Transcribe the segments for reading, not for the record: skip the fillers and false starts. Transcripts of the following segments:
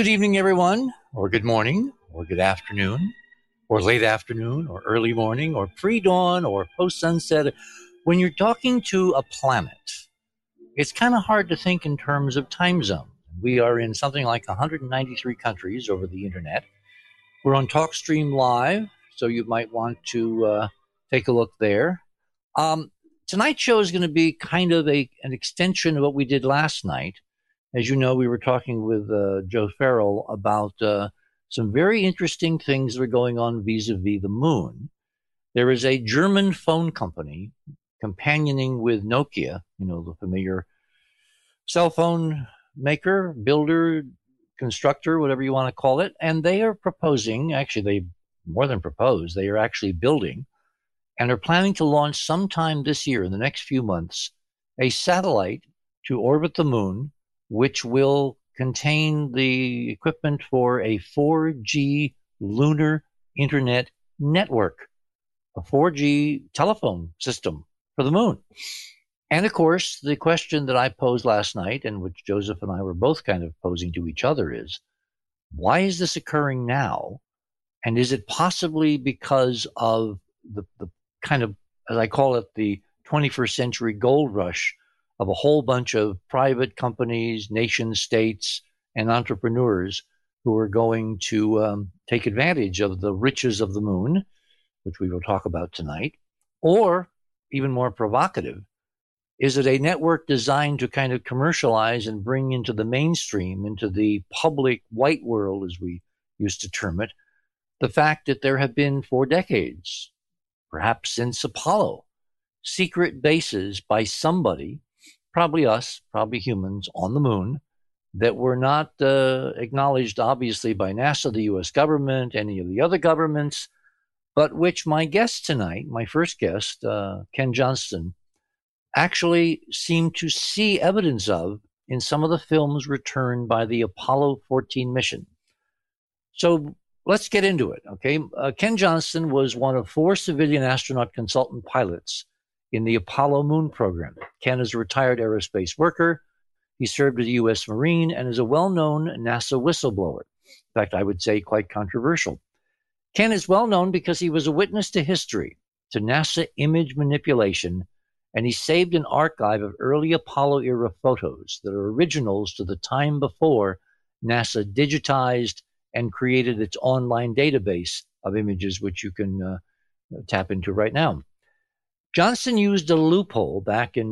evening, everyone, or good morning, or good afternoon, or late afternoon, or early morning, or pre-dawn, or post-sunset. When you're talking to a planet, it's kind of hard to think in terms of time zone. We are in something like 193 countries over the internet. We're on TalkStream Live, so you might want to take a look there. Tonight's show is going to be kind of an extension of what we did last night. As you know, we were talking with Joe Farrell about some very interesting things that are going on vis-a-vis the moon. There is a German phone company companioning with Nokia, the familiar cell phone maker, builder, constructor, whatever you want to call it. And they are proposing, actually, they more than propose, they are actually building and are planning to launch sometime this year, in the next few months, a satellite to orbit the moon, which will contain the equipment for a 4G lunar internet network, a 4G telephone system for the moon. And of course, the question that I posed last night, and which Joseph and I were both kind of posing to each other, is why is this occurring now? And is it possibly because of the kind of, as I call it, the 21st century gold rush of a whole bunch of private companies, nation states, and entrepreneurs who are going to take advantage of the riches of the moon, which we will talk about tonight? Or, even more provocative, is it a network designed to kind of commercialize and bring into the mainstream, into the public white world, as we used to term it, the fact that there have been, for decades, perhaps since Apollo, secret bases by somebody, probably us, probably humans, on the moon, that were not acknowledged, obviously, by NASA, the U.S. government, any of the other governments, but which my guest tonight, my first guest, Ken Johnston, actually seemed to see evidence of in some of the films returned by the Apollo 14 mission. So let's get into it, okay? Ken Johnston was one of 4 civilian astronaut consultant pilots in the Apollo moon program. Ken is a retired aerospace worker. He served as a U.S. Marine and is a well-known NASA whistleblower. In fact, I would say quite controversial. Ken is well known because he was a witness to history, to NASA image manipulation, and he saved an archive of early Apollo-era photos that are originals to the time before NASA digitized and created its online database of images, which you can tap into right now. Johnston used a loophole back in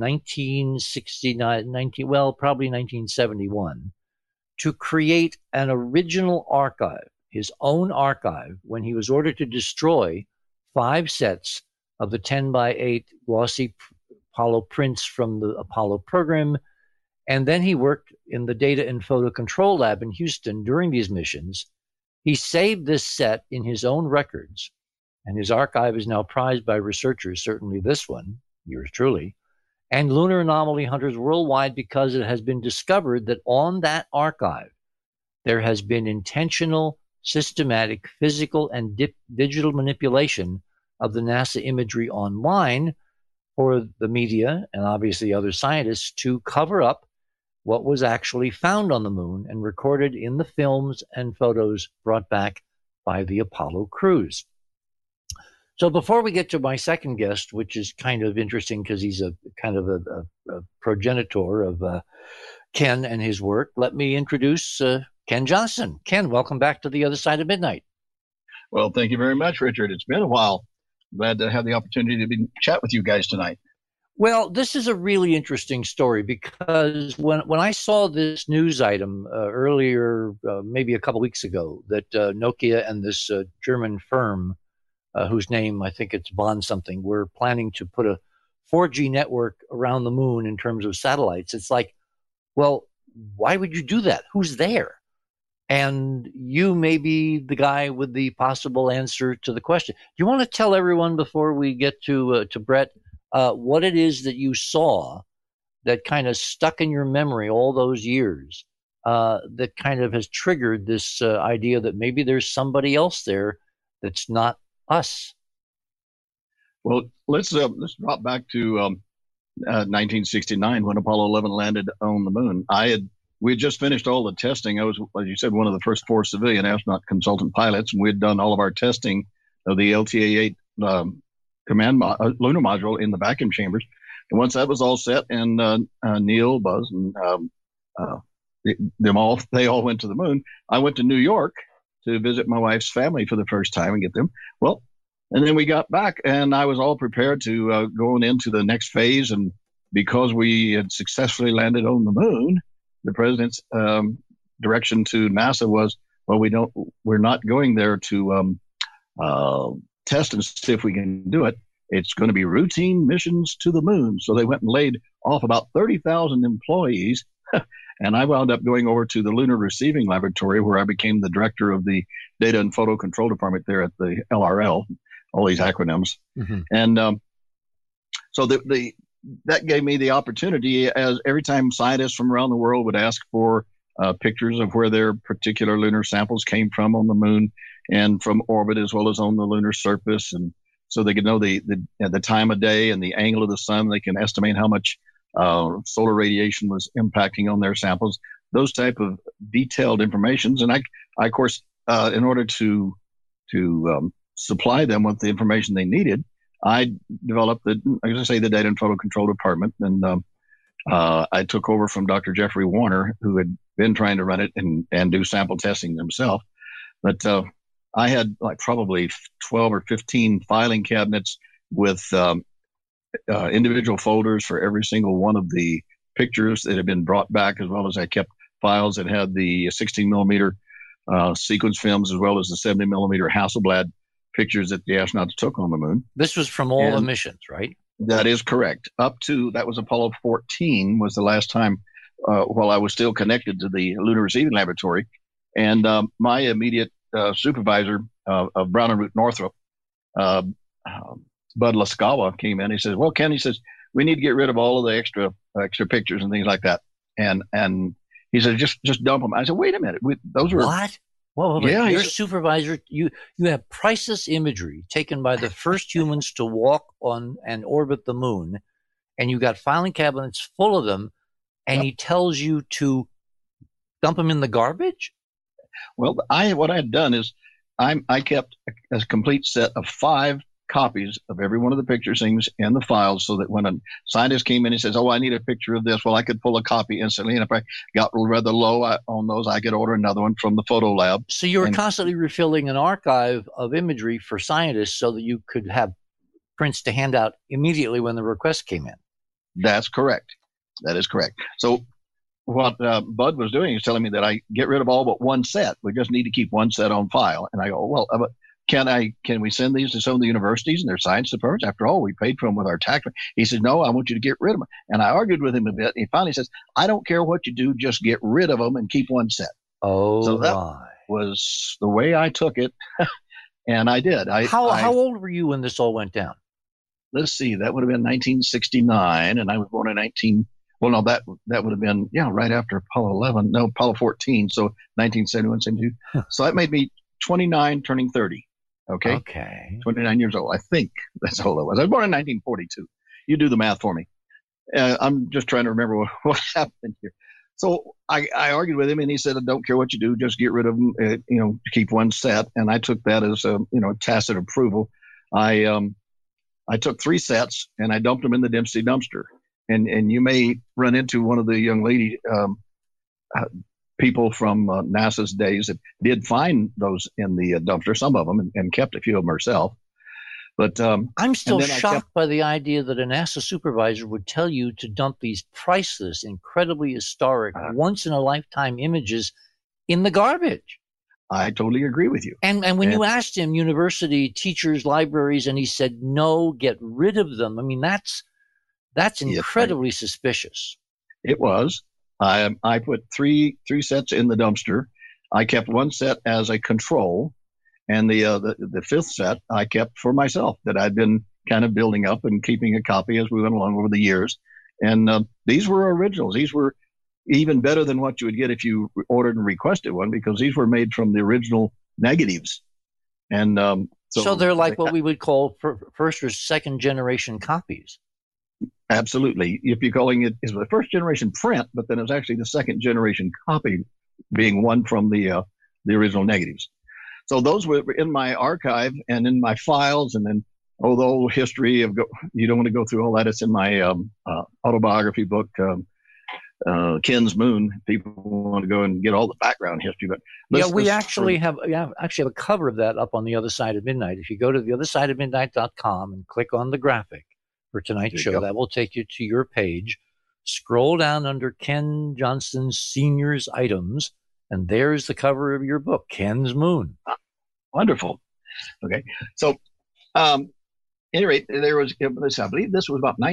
1971, to create an original archive, his own archive, when he was ordered to destroy 5 sets of the 10 by 8 glossy Apollo prints from the Apollo program. And then he worked in the Data and Photo Control Lab in Houston during these missions. He saved this set in his own records, and his archive is now prized by researchers, certainly this one, yours truly, and lunar anomaly hunters worldwide, because it has been discovered that on that archive, there has been intentional, systematic, physical, and digital manipulation of the NASA imagery online for the media and obviously other scientists to cover up what was actually found on the moon and recorded in the films and photos brought back by the Apollo crews. So before we get to my second guest, which is kind of interesting because he's a kind of a progenitor of Ken and his work, let me introduce Ken Johnston. Ken, welcome back to The Other Side of Midnight. Well, thank you very much, Richard. It's been a while. Glad to have the opportunity to chat with you guys tonight. Well, this is a really interesting story because when I saw this news item earlier, maybe a couple weeks ago, that Nokia and this German firm, whose name I think it's Bond something, were planning to put a 4G network around the moon in terms of satellites. It's like, well, why would you do that? Who's there? And you may be the guy with the possible answer to the question. Do you want to tell everyone before we get to Brett what it is that you saw that kind of stuck in your memory all those years that kind of has triggered this idea that maybe there's somebody else there that's not us? Well, let's drop back to 1969 when Apollo 11 landed on the moon. I had we had just finished all the testing. I was, as you said, one of the first 4 civilian astronaut consultant pilots, and we had done all of our testing of the LTA-8 lunar module in the vacuum chambers. And once that was all set, and Neil, Buzz, and they all went to the moon. I went to New York to visit my wife's family for the first time and get them. Well, and then we got back, and I was all prepared to going into the next phase. And because we had successfully landed on the moon, the president's direction to NASA was, well, we're not going there to test and see if we can do it. It's going to be routine missions to the moon. So they went and laid off about 30,000 employees. And I wound up going over to the Lunar Receiving Laboratory, where I became the director of the Data and Photo Control Department there at the LRL, all these acronyms. Mm-hmm. And so that gave me the opportunity, as every time scientists from around the world would ask for pictures of where their particular lunar samples came from on the moon and from orbit, as well as on the lunar surface. And so they could know the time of day and the angle of the sun. They can estimate how much solar radiation was impacting on their samples, those type of detailed informations. And I of course, in order to supply them with the information they needed, I developed the Data and Photo Control Department. And I took over from Dr. Jeffrey Warner, who had been trying to run it and do sample testing himself. But I had like probably 12 or 15 filing cabinets with individual folders for every single one of the pictures that had been brought back, as well as I kept files that had the 16 millimeter sequence films, as well as the 70 millimeter Hasselblad pictures that the astronauts took on the moon. This was from all the missions, right? That is correct. That was Apollo 14 was the last time while I was still connected to the Lunar Receiving Laboratory. And my immediate supervisor of Brown and Root Northrop, Bud Laskawa, came in. He says, well, Ken, he says, we need to get rid of all of the extra pictures and things like that. And he said, just dump them. I said, wait a minute. Those were what? Well, yeah, your supervisor, you have priceless imagery taken by the first humans to walk on and orbit the moon, and you got filing cabinets full of them, and he tells you to dump them in the garbage? Well, what I had done is I kept a complete set of 5 copies of every one of the picture things in the files, so that when a scientist came in and says, oh, I need a picture of this, well, I could pull a copy instantly. And if I got rather low on those, I could order another one from the photo lab. So you were constantly refilling an archive of imagery for scientists so that you could have prints to hand out immediately when the request came in. That's correct. That is correct. So what Bud was doing is telling me that I get rid of all but one set. We just need to keep one set on file. And I go, well, can we send these to some of the universities and their science departments? After all, we paid for them with our tax. He said, no, I want you to get rid of them. And I argued with him a bit. He finally says, I don't care what you do, just get rid of them and keep one set. Oh, so that was the way I took it. And I did. How old were you when this all went down? Let's see, that would have been 1969, and I was born in that would have been, right after Apollo 14, so 1971, 72. Huh. So that made me 29, turning 30. Okay. 29 years old. I think that's how old I was. I was born in 1942. You do the math for me. I'm just trying to remember what happened here. So I argued with him, and he said, I don't care what you do, just get rid of them, keep one set. And I took that as a, tacit approval. I took 3 sets and I dumped them in the Dempsey dumpster. And you may run into one of the young lady people from NASA's days that did find those in the dumpster, some of them, and kept a few of them herself. But I'm still shocked by the idea that a NASA supervisor would tell you to dump these priceless, incredibly historic, once-in-a-lifetime images in the garbage. I totally agree with you. And when you asked him, university, teachers, libraries, and he said, no, get rid of them. I mean, that's incredibly suspicious. It was. I put three sets in the dumpster. I kept one set as a control, and the 5th set I kept for myself that I'd been kind of building up and keeping a copy as we went along over the years. And these were originals. These were even better than what you would get if you ordered and requested one, because these were made from the original negatives. And so they're like what we would call first or second generation copies. Absolutely. If you're calling it, it's the first generation print, but then it's actually the second generation copy, being one from the original negatives. So those were in my archive and in my files, and then although history of you don't want to go through all that. It's in my autobiography book, Ken's Moon. People want to go and get all the background history, but we actually have a cover of that up on The Other Side of Midnight. If you go to theothersideofmidnight.com and click on the graphic for tonight's show, that will take you to your page. Scroll down under Ken Johnson Sr.'s items, and there's the cover of your book, Ken's Moon. Wonderful. Okay, so at any rate, there was, I believe this was about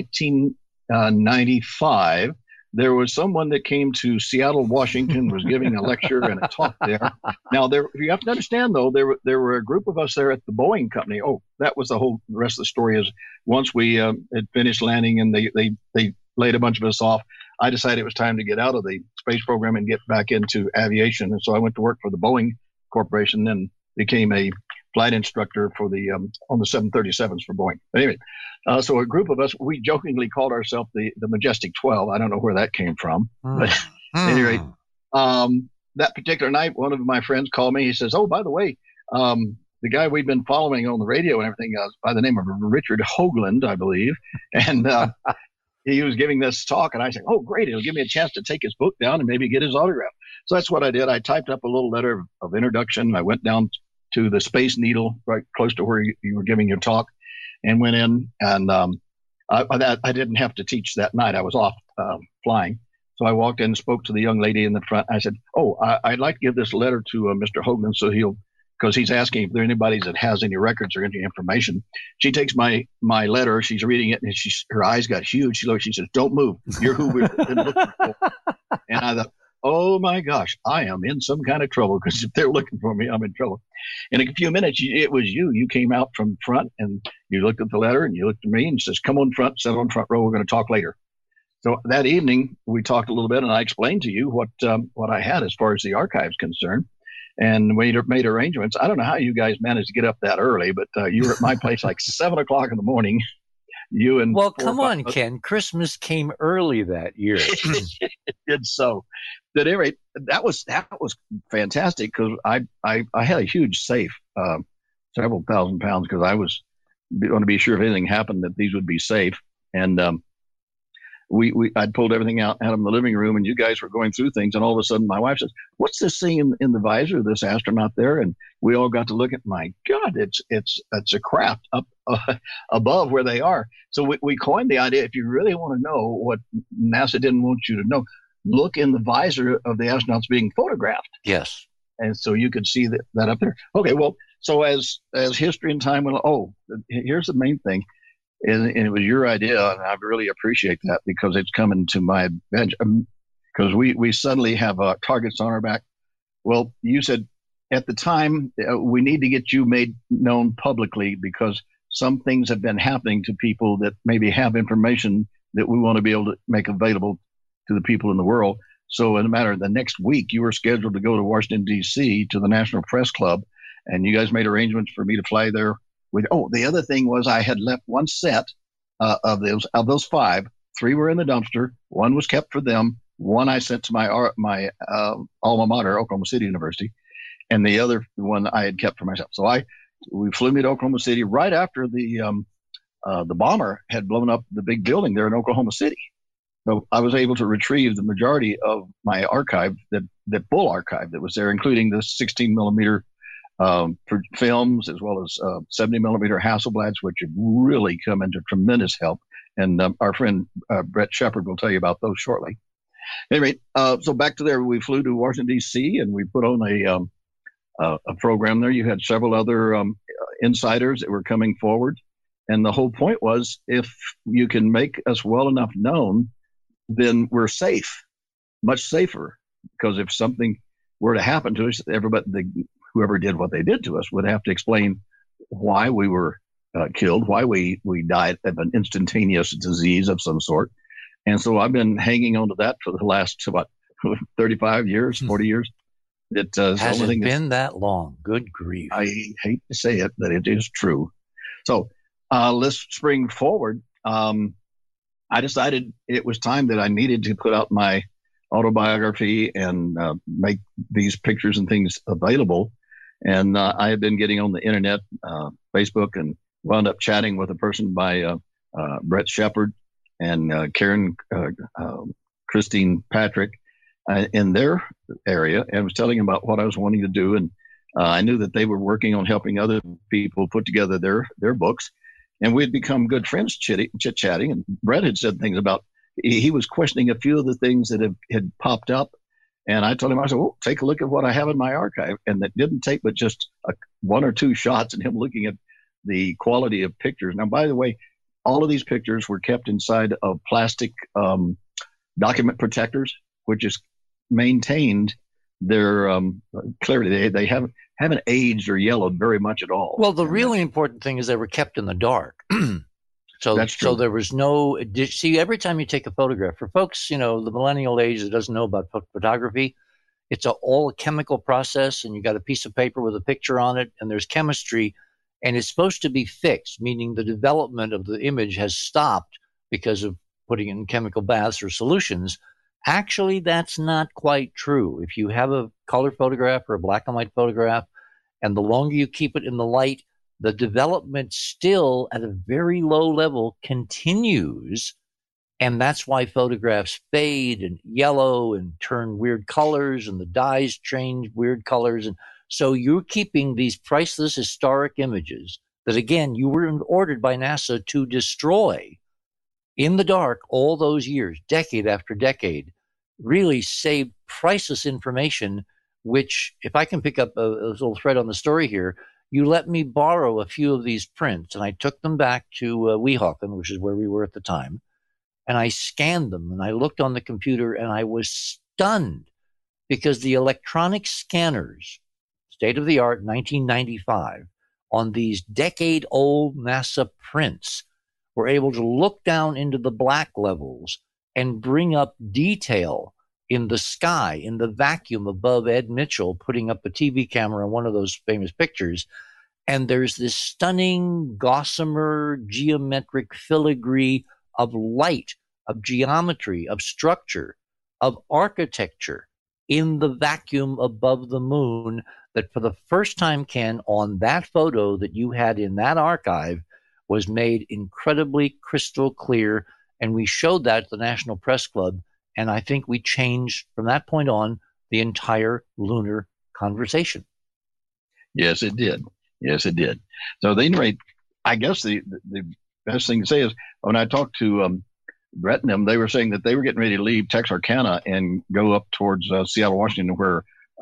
1995. There was someone that came to Seattle, Washington, was giving a lecture and a talk there. Now, you have to understand, though, there were a group of us there at the Boeing company. Oh, that was the rest of the story. Is once we had finished landing and they laid a bunch of us off, I decided it was time to get out of the space program and get back into aviation. And so I went to work for the Boeing Corporation and became a flight instructor for on the 737s for Boeing. But anyway, so a group of us, we jokingly called ourselves the Majestic 12. I don't know where that came from. But at any rate, that particular night, one of my friends called me. He says, "Oh, by the way, the guy we've been following on the radio and everything by the name of Richard Hoagland, I believe." And he was giving this talk, and I said, "Oh, great. It'll give me a chance to take his book down and maybe get his autograph." So that's what I did. I typed up a little letter of introduction. I went down to the Space Needle right close to where you were giving your talk and went in. And I didn't have to teach that night. I was off flying. So I walked in and spoke to the young lady in the front. I said, "Oh, I'd like to give this letter to Mr. Hoagland so because he's asking if there anybody that has any records or any information." She takes my letter. She's reading it, and her eyes got huge. She says, "Don't move. You're who we've been looking for." And I thought, oh my gosh, I am in some kind of trouble, because if they're looking for me, I'm in trouble. In a few minutes, it was you. You came out from front and you looked at the letter and you looked at me and says, "Come on front, sit on front row. We're going to talk later." So that evening, we talked a little bit, and I explained to you what I had as far as the archive's concerned. And we made arrangements. I don't know how you guys managed to get up that early, but you were at my place like 7 o'clock in the morning. You and come on, Ken. Christmas came early that year. It did so. At any rate, that was fantastic, because I had a huge safe, several thousand pounds, because I was going to be sure if anything happened that these would be safe. And I'd pulled everything out of the living room, and you guys were going through things, and all of a sudden my wife says, "What's this thing in the visor of this astronaut there?" And we all got to look at, my God, it's a craft up above where they are. So we coined the idea, if you really want to know what NASA didn't want you to know, look in the visor of the astronauts being photographed. Yes. And so you could see that up there. Okay, well, so as history and time went, here's the main thing. And it was your idea, and I really appreciate that, because it's coming to my bench. Because we suddenly have targets on our back. Well, you said at the time, we need to get you made known publicly, because some things have been happening to people that maybe have information that we want to be able to make available to the people in the world. So in a matter of the next week, you were scheduled to go to Washington, D.C. to the National Press Club, and you guys made arrangements for me to fly there. The other thing was, I had left one set of those 5. 3 were in the dumpster. 1 was kept for them. 1 I sent to my alma mater, Oklahoma City University, and the other one I had kept for myself. So we flew me to Oklahoma City right after the bomber had blown up the big building there in Oklahoma City. So I was able to retrieve the majority of my archive, that full archive that was there, including the 16 millimeter films, as well as 70 millimeter Hasselblads, which have really come into tremendous help. And our friend Brett Shepard will tell you about those shortly. Anyway, so back to there, we flew to Washington, D.C., and we put on a program there. You had several other insiders that were coming forward. And the whole point was, if you can make us well enough known, then we're safe, much safer. Because if something were to happen to us, whoever did what they did to us would have to explain why we were killed, why we died of an instantaneous disease of some sort. And so I've been hanging on to that for the last, 35 years, 40 years. Has it been that long? Good grief. I hate to say it, but it is true. So let's spring forward. I decided it was time that I needed to put out my autobiography and make these pictures and things available. And I had been getting on the internet, Facebook, and wound up chatting with a person by Brett Shepard and Karen Christine Patrick in their area, and was telling them about what I was wanting to do. And I knew that they were working on helping other people put together their books. And we had become good friends chit-chatting. And Brett had said things about, he was questioning a few of the things that had popped up. And I told him, I said, well, take a look at what I have in my archive. And that didn't take but just one or two shots and him looking at the quality of pictures. Now, by the way, all of these pictures were kept inside of plastic document protectors, which is maintained their clarity. They haven't aged or yellowed very much at all. Well, the really important thing is they were kept in the dark. So That's true. So there was no, see, every time you take a photograph, for folks, the millennial age that doesn't know about photography, it's all a chemical process, and you got a piece of paper with a picture on it, and there's chemistry, and it's supposed to be fixed, meaning the development of the image has stopped because of putting in chemical baths or solutions. Actually, that's not quite true. If you have a color photograph or a black and white photograph, and the longer you keep it in the light, the development still at a very low level continues. And that's why photographs fade and yellow and turn weird colors, and the dyes change weird colors. And so you're keeping these priceless historic images that, again, you were ordered by NASA to destroy in the dark all those years, decade after decade, really saved priceless information, which, if I can pick up a little thread on the story here, you let me borrow a few of these prints, and I took them back to Weehawken, which is where we were at the time, and I scanned them, and I looked on the computer, and I was stunned because the electronic scanners, state of the art, 1995, on these decade-old NASA prints, were able to look down into the black levels and bring up detail in the sky, in the vacuum above Ed Mitchell putting up a TV camera in one of those famous pictures. And there's this stunning gossamer geometric filigree of light, of geometry, of structure, of architecture in the vacuum above the moon that for the first time, Ken, on that photo that you had in that archive, was made incredibly crystal clear. And we showed that at the National Press Club. And I think we changed from that point on the entire lunar conversation. Yes, it did. Yes, it did. So at any rate, I guess the best thing to say is when I talked to Brett and them, they were saying that they were getting ready to leave Texarkana and go up towards Seattle, Washington, where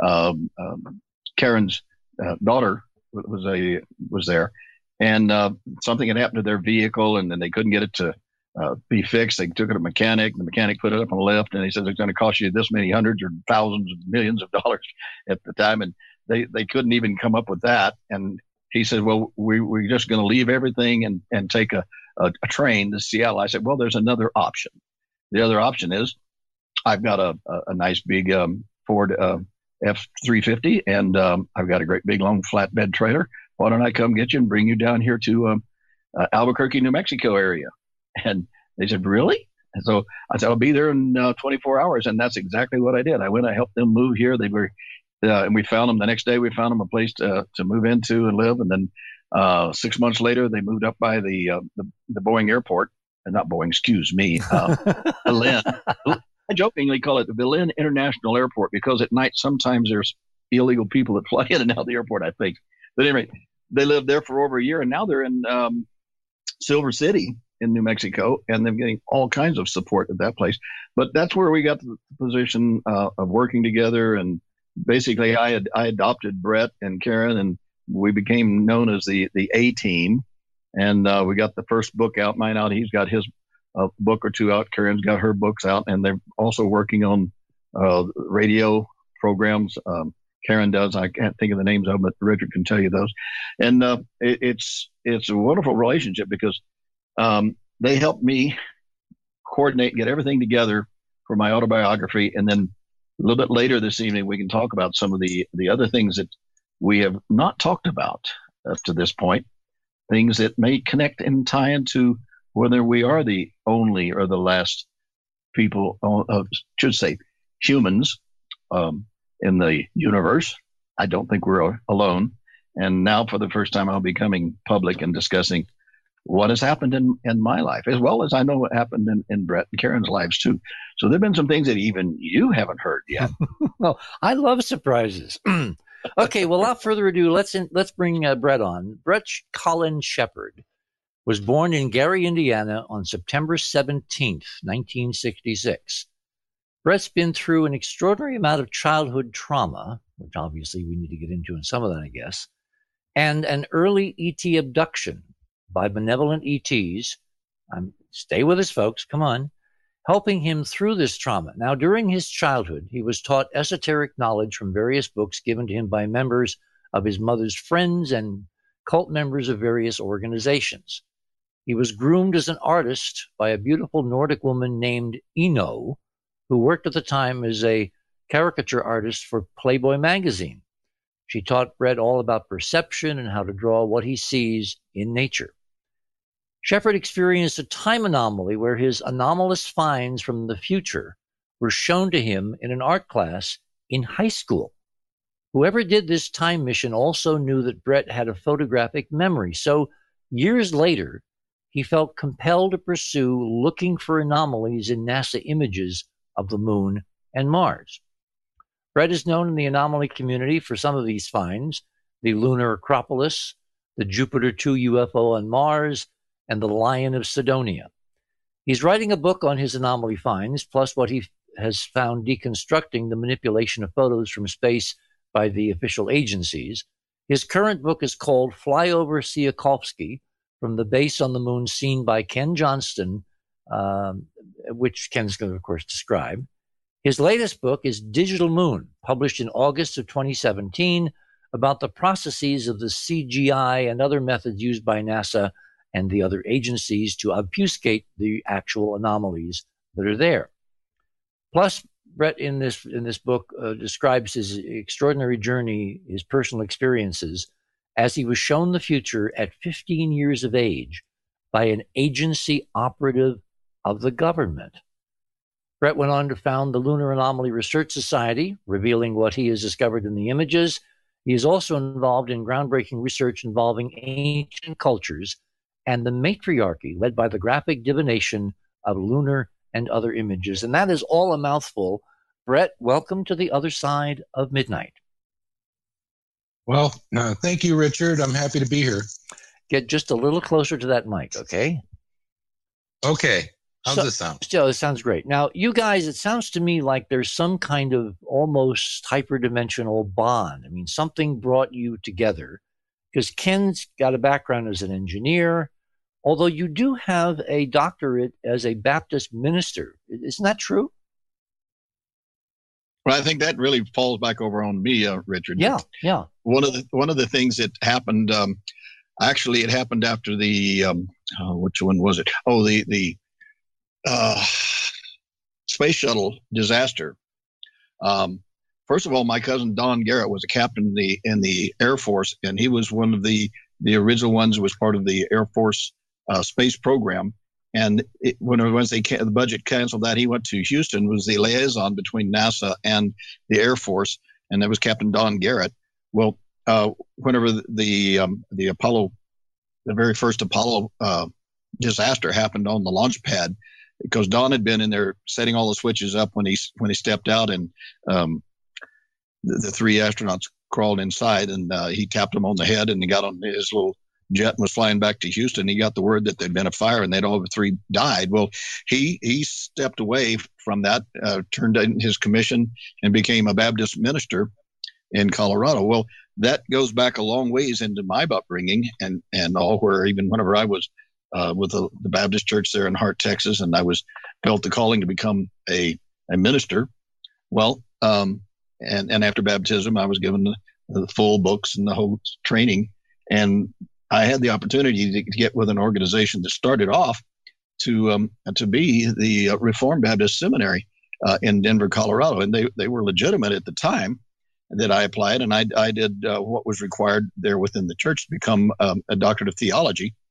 Karen's daughter was there. And something had happened to their vehicle, and then they couldn't get it to be fixed. They took it to a mechanic. The mechanic put it up on the lift, and he says it's going to cost you this many hundreds or thousands of millions of dollars at the time. And they couldn't even come up with that. And he said, well, we're just going to leave everything and take a train to Seattle. I said, well, there's another option. The other option is I've got a nice big Ford F-350, and I've got a great big long flatbed trailer. Why don't I come get you and bring you down here to Albuquerque, New Mexico area? And they said, really? And so I said, I'll be there in 24 hours. And that's exactly what I did. I went, I helped them move here. They were, and we found them the next day. We found them a place to move into and live. And then 6 months later, they moved up by the Boeing airport. And not Boeing, excuse me, Belen. I jokingly call it the Belen International Airport because at night sometimes there's illegal people that fly in and out of the airport, I think. But anyway, they lived there for over a year, and now they're in Silver City in New Mexico, and they're getting all kinds of support at that place. But that's where we got the position of working together. And basically, I adopted Brett and Karen, and we became known as the A Team. And we got the first book out, mine out. He's got his book or two out. Karen's got her books out, and they're also working on radio programs. Karen does. I can't think of the names of them, but Richard can tell you those. And it's a wonderful relationship because they helped me coordinate, get everything together for my autobiography. And then a little bit later this evening, we can talk about some of the other things that we have not talked about up to this point, things that may connect and tie into whether we are the only or the last people, should say humans, in the universe. I don't think we're alone. And now, for the first time, I'll be coming public and discussing what has happened in my life, as well as I know what happened in Brett and Karen's lives, too. So there have been some things that even you haven't heard yet. Well, I love surprises. Okay, well, without further ado, let's bring Brett on. Brett Colin Shepard was born in Gary, Indiana on September 17th, 1966. Brett's been through an extraordinary amount of childhood trauma, which obviously we need to get into in some of that, I guess, and an early ET abduction by benevolent ETs. Stay with us, folks. Come on. Helping him through this trauma. Now, during his childhood, he was taught esoteric knowledge from various books given to him by members of his mother's friends and cult members of various organizations. He was groomed as an artist by a beautiful Nordic woman named Ino, who worked at the time as a caricature artist for Playboy magazine. She taught Brett all about perception and how to draw what he sees in nature. Shepard experienced a time anomaly where his anomalous finds from the future were shown to him in an art class in high school. Whoever did this time mission also knew that Brett had a photographic memory, so years later, he felt compelled to pursue looking for anomalies in NASA images of the moon and Mars. Brett is known in the anomaly community for some of these finds: the lunar Acropolis, the Jupiter 2 UFO on Mars, and the Lion of Sidonia. He's writing a book on his anomaly finds, plus what he has found deconstructing the manipulation of photos from space by the official agencies. His current book is called Fly Over Tsiolkovsky, From the Base on the Moon Seen by Ken Johnston, which Ken's going to, of course, describe. His latest book is Digital Moon, published in August of 2017, about the processes of the CGI and other methods used by NASA and the other agencies to obfuscate the actual anomalies that are there. Plus, Brett in this book describes his extraordinary journey, his personal experiences, as he was shown the future at 15 years of age by an agency operative of the government. Brett went on to found the Lunar Anomaly Research Society, revealing what he has discovered in the images. He is also involved in groundbreaking research involving ancient cultures and the matriarchy led by the graphic divination of lunar and other images. And that is all a mouthful. Brett, welcome to the other side of midnight. Well, thank you, Richard. I'm happy to be here. Get just a little closer to that mic, okay? Okay. How's this sound? Still, it sounds great. Now, you guys, it sounds to me like there's some kind of almost hyperdimensional bond. I mean, something brought you together, because Ken's got a background as an engineer, although you do have a doctorate as a Baptist minister. Isn't that true? Well, I think that really falls back over on me, Richard. Yeah. One of the things that happened, actually, it happened after the which one was it? Oh, the space shuttle disaster. First of all, my cousin Don Garrett was a captain in the Air Force, and he was one of the original ones who was part of the Air Force space program. And once the budget canceled that, he went to Houston, was the liaison between NASA and the Air Force, and that was Captain Don Garrett. Well, whenever the Apollo, the very first Apollo disaster happened on the launch pad, because Don had been in there setting all the switches up when he stepped out, and the three astronauts crawled inside, and he tapped them on the head, and he got on his little jet and was flying back to Houston. He got the word that there'd been a fire and they'd all three died. Well, he stepped away from that, turned in his commission, and became a Baptist minister in Colorado. Well, that goes back a long ways into my upbringing and all, where even whenever I was with the Baptist church there in Hart, Texas, and I felt the calling to become a minister. Well, and after baptism, I was given the full books and the whole training, and I had the opportunity to get with an organization that started off to be the Reformed Baptist Seminary in Denver, Colorado, and they were legitimate at the time that I applied, and I did what was required there within the church to become a doctorate of theology.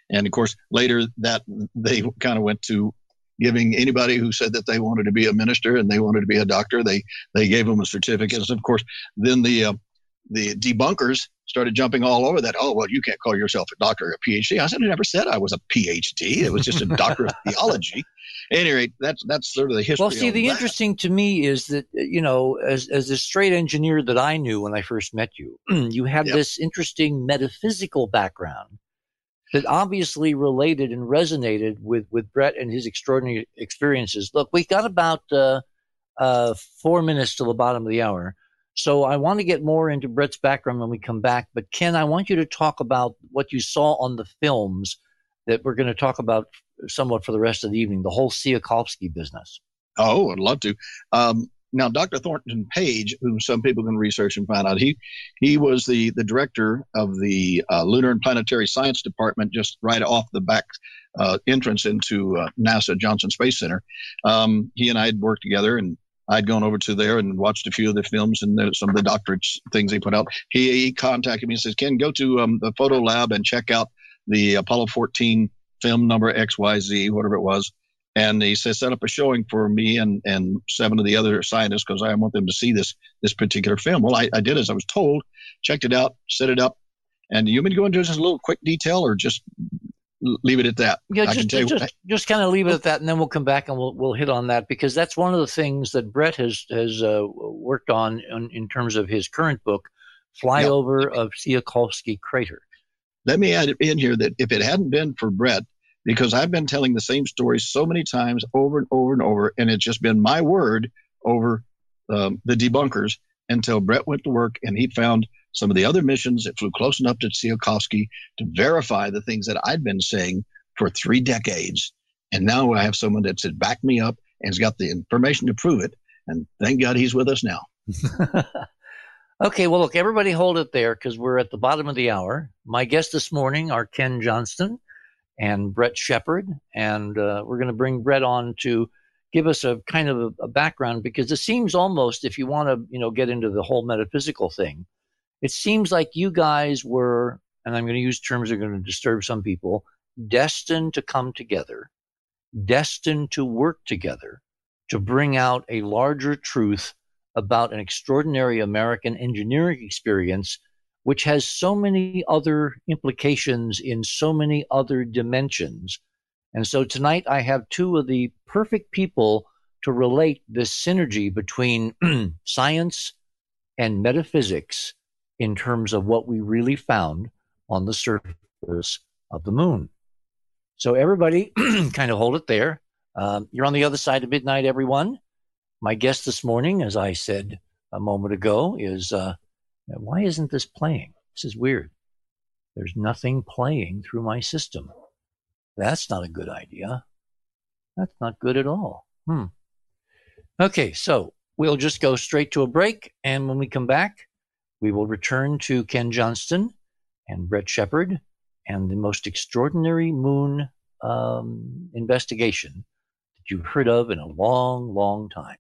And of course, later that they kind of went to giving anybody who said that they wanted to be a minister and they wanted to be a doctor, they gave them a certificate. And of course, then the debunkers started jumping all over that. Oh, well, you can't call yourself a doctor or a PhD. I said, I never said I was a PhD. It was just a doctor of theology. At any rate, that's sort of the history. Well, see, the interesting to me is that, as a straight engineer that I knew when I first met you, you had this interesting metaphysical background that obviously related and resonated with Brett and his extraordinary experiences. Look, we got about 4 minutes till the bottom of the hour. So I want to get more into Brett's background when we come back. But Ken, I want you to talk about what you saw on the films that we're going to talk about somewhat for the rest of the evening, the whole Tsiolkovsky business. Oh, I'd love to. Now, Dr. Thornton Page, whom some people can research and find out, he was the director of the Lunar and Planetary Science Department just right off the back entrance into NASA Johnson Space Center. He and I had worked together, and I'd gone over to there and watched a few of the films and some of the doctorate things he put out. He contacted me and says, Ken, go to the photo lab and check out the Apollo 14 film number XYZ, whatever it was. And he says, set up a showing for me and 7 of the other scientists because I want them to see this particular film. Well, I did as I was told, checked it out, set it up. And you want me to go into just a little quick detail or just leave it at that? Yeah, just kind of leave it at that, and then we'll come back and we'll hit on that, because that's one of the things that Brett has worked on in terms of his current book, Flyover of Tsiolkovsky Crater. Let me add in here that if it hadn't been for Brett, because I've been telling the same story so many times over and over and over, and it's just been my word over the debunkers until Brett went to work and he found some of the other missions that flew close enough to Tsiolkovsky to verify the things that I'd been saying for 3 decades. And now I have someone that's backed me up and has got the information to prove it. And thank God he's with us now. Okay, well, look, everybody hold it there because we're at the bottom of the hour. My guests this morning are Ken Johnston and Brett Shepard, and we're going to bring Brett on to give us a kind of a background, because it seems almost, if you want to, get into the whole metaphysical thing, it seems like you guys were, and I'm going to use terms that are going to disturb some people, destined to come together, destined to work together to bring out a larger truth about an extraordinary American engineering experience, which has so many other implications in so many other dimensions. And so tonight I have 2 of the perfect people to relate this synergy between science and metaphysics in terms of what we really found on the surface of the moon. So everybody kind of hold it there. You're on the other side of midnight, everyone. My guest this morning, as I said a moment ago, is why isn't this playing? This is weird. There's nothing playing through my system. That's not a good idea. That's not good at all. Okay, so we'll just go straight to a break, and when we come back, we will return to Ken Johnston and Brett Shepard and the most extraordinary moon investigation that you've heard of in a long, long time.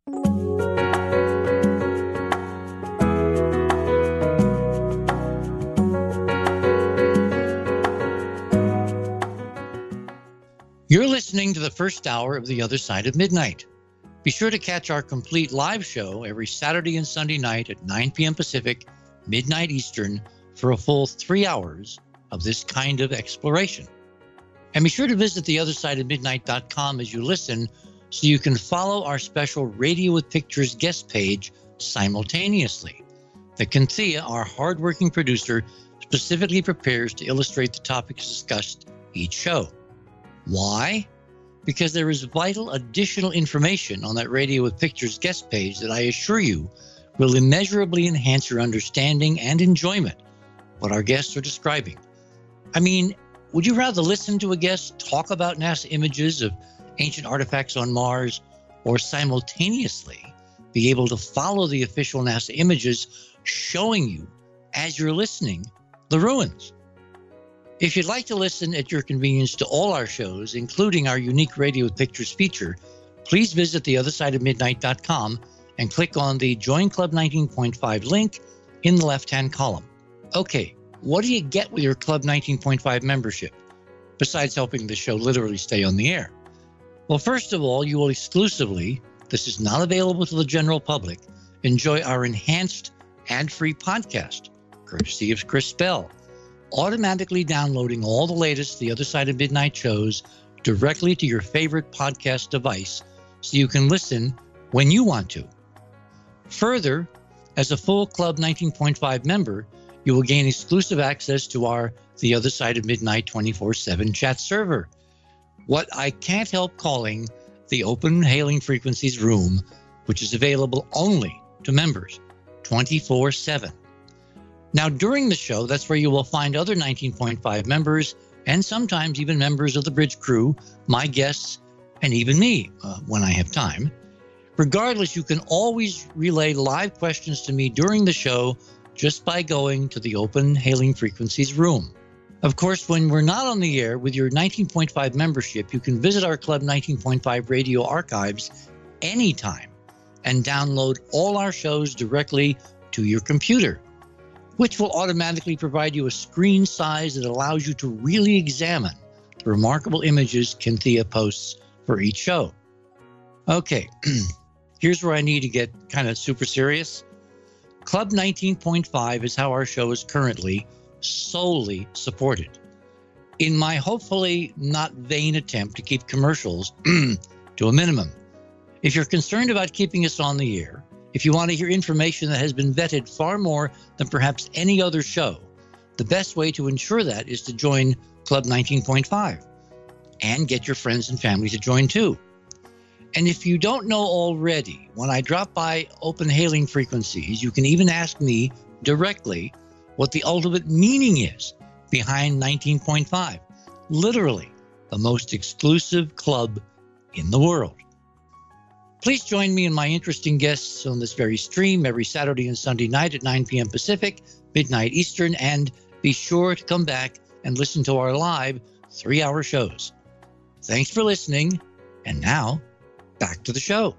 You're listening to the first hour of The Other Side of Midnight. Be sure to catch our complete live show every Saturday and Sunday night at 9 p.m. Pacific, midnight Eastern, for a full 3 hours of this kind of exploration. And be sure to visit theothersideofmidnight.com as you listen so you can follow our special Radio with Pictures guest page simultaneously that Cynthia, our hardworking producer, specifically prepares to illustrate the topics discussed each show. Why? Because there is vital additional information on that Radio with Pictures guest page that I assure you will immeasurably enhance your understanding and enjoyment of what our guests are describing. I mean, would you rather listen to a guest talk about NASA images of ancient artifacts on Mars, or simultaneously be able to follow the official NASA images showing you, as you're listening, the ruins? If you'd like to listen at your convenience to all our shows, including our unique Radio with Pictures feature, please visit theothersideofmidnight.com and click on the Join Club 19.5 link in the left-hand column. Okay, what do you get with your Club 19.5 membership? besides helping the show literally stay on the air? Well, first of all, you will exclusively, this is not available to the general public, enjoy our enhanced ad-free podcast, courtesy of Chris Bell, automatically downloading all the latest The Other Side of Midnight shows directly to your favorite podcast device so you can listen when you want to. Further, as a full Club 19.5 member, you will gain exclusive access to our The Other Side of Midnight 24/7 chat server, what I can't help calling the Open Hailing Frequencies room, which is available only to members 24/7. Now, during the show, that's where you will find other 19.5 members and sometimes even members of the bridge crew, my guests, and even me when I have time. Regardless, you can always relay live questions to me during the show just by going to the Open Hailing Frequencies room. Of course, when we're not on the air with your 19.5 membership, you can visit our Club 19.5 radio archives anytime and download all our shows directly to your computer, which will automatically provide you a screen size that allows you to really examine the remarkable images Kynthia posts for each show. Okay, here's where I need to get kind of super serious. Club 19.5 is how our show is currently solely supported. In my hopefully not vain attempt to keep commercials to a minimum. If you're concerned about keeping us on the air, if you want to hear information that has been vetted far more than perhaps any other show, the best way to ensure that is to join Club 19.5 and get your friends and family to join too. And if you don't know already, when I drop by Open Hailing Frequencies, you can even ask me directly what the ultimate meaning is behind 19.5. Literally, the most exclusive club in the world. Please join me and my interesting guests on this very stream every Saturday and Sunday night at 9 p.m. Pacific, midnight Eastern, and be sure to come back and listen to our live 3-hour shows. Thanks for listening, and now, back to the show.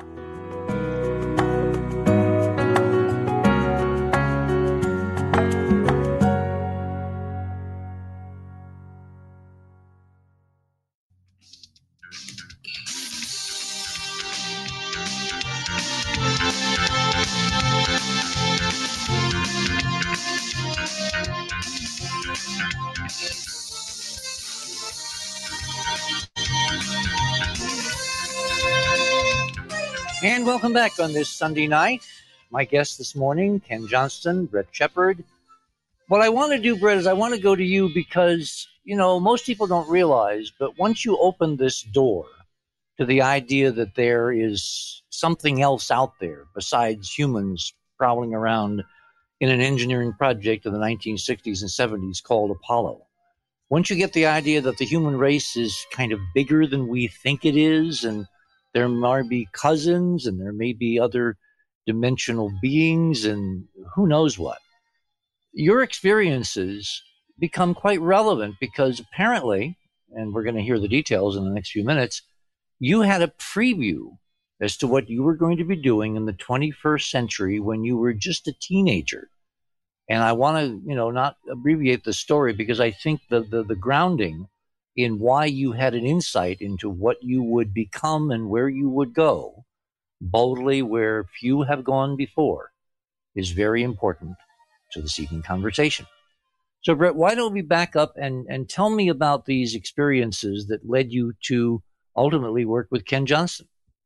And welcome back on this Sunday night. My guest this morning, Ken Johnston, Brett Shepard. What I want to do, Brett, is I want to go to you because, you know, most people don't realize, but once you open this door to the idea that there is something else out there besides humans prowling around in an engineering project of the 1960s and 70s called Apollo, once you get the idea that the human race is kind of bigger than we think it is, and there might be cousins, and there may be other dimensional beings, and who knows what. Your experiences become quite relevant because apparently, and we're going to hear the details in the next few minutes, you had a preview as to what you were going to be doing in the 21st century when you were just a teenager. And I want to, you know, not abbreviate the story because I think the grounding in why you had an insight into what you would become and where you would go, boldly where few have gone before, is very important to this evening conversation. So, Brett, why don't we back up and tell me about these experiences that led you to ultimately work with Ken Johnston?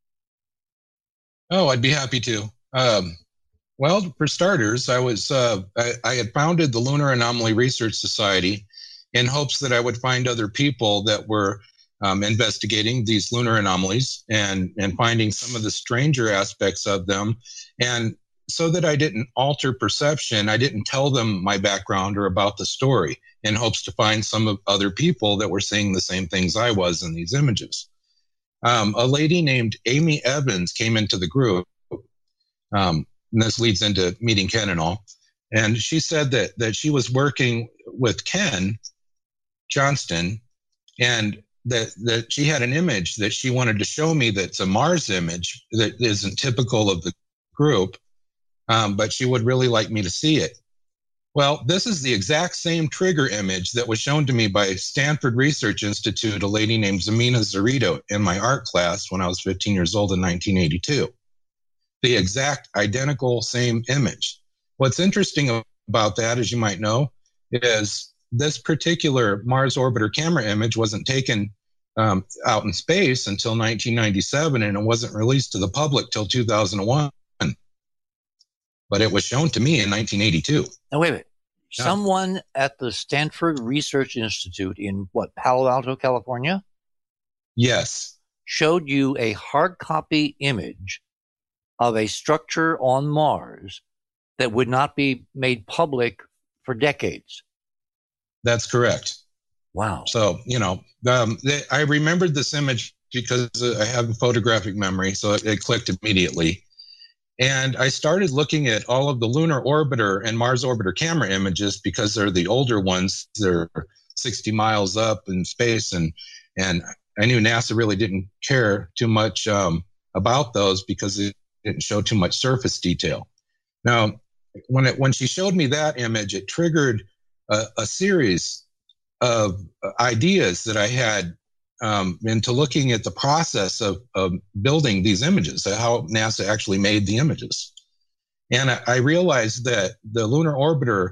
Oh, I'd be happy to. Well, for starters, I had founded the Lunar Anomaly Research Society in hopes that I would find other people that were investigating these lunar anomalies and finding some of the stranger aspects of them. And so that I didn't alter perception, I didn't tell them my background or about the story in hopes to find some of other people that were seeing the same things I was in these images. A lady named Amy Evans came into the group. And this leads into meeting Ken and all. And she said that she was working with Ken Johnston, and that she had an image that she wanted to show me that's a Mars image that isn't typical of the group, but she would really like me to see it. Well, this is the exact same trigger image that was shown to me by Stanford Research Institute, a lady named Zemina Zarito, in my art class when I was 15 years old in 1982. The exact identical same image. What's interesting about that, as you might know, is this particular Mars orbiter camera image wasn't taken out in space until 1997, and it wasn't released to the public till 2001. But it was shown to me in 1982. Now, wait a minute. Yeah. Someone at the Stanford Research Institute in Palo Alto, California? Yes. Showed you a hard copy image of a structure on Mars that would not be made public for decades. That's correct. Wow. So, I remembered this image because I have a photographic memory, so it clicked immediately. And I started looking at all of the lunar orbiter and Mars orbiter camera images because they're the older ones. They're 60 miles up in space. And I knew NASA really didn't care too much about those because it didn't show too much surface detail. Now, when she showed me that image, it triggered a series of ideas that I had into looking at the process of building these images, how NASA actually made the images. And I realized that the lunar orbiter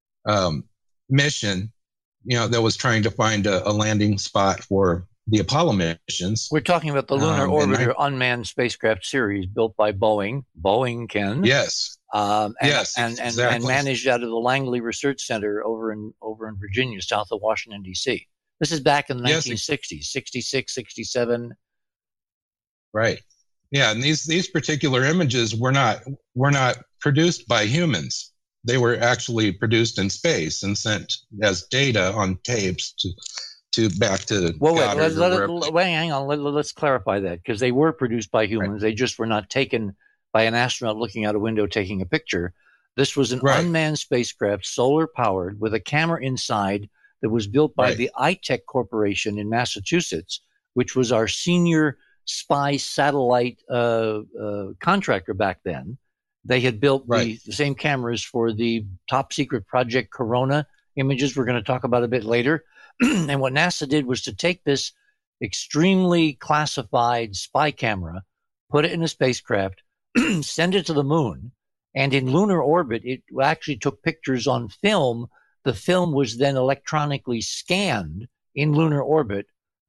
mission, that was trying to find a landing spot for the Apollo missions. We're talking about the Lunar Orbiter unmanned spacecraft series built by Boeing, Ken. Yes. Yes, exactly. And managed out of the Langley Research Center over in Virginia, south of Washington, D.C. This is back in the 1960s, 66, 67. Right. Yeah, and these particular images were not produced by humans. They were actually produced in space and sent as data on tapes to back to Goddard. Wait, hang on. Let's clarify that, because they were produced by humans. Right. They just were not taken by an astronaut looking out a window taking a picture. This was an unmanned spacecraft, solar powered, with a camera inside that was built by the iTech Corporation in Massachusetts, which was our senior spy satellite contractor back then. They had built the same cameras for the top secret Project Corona images we're going to talk about a bit later. And what NASA did was to take this extremely classified spy camera, put it in a spacecraft, send it to the moon, and in lunar orbit, it actually took pictures on film. The film was then electronically scanned in lunar orbit,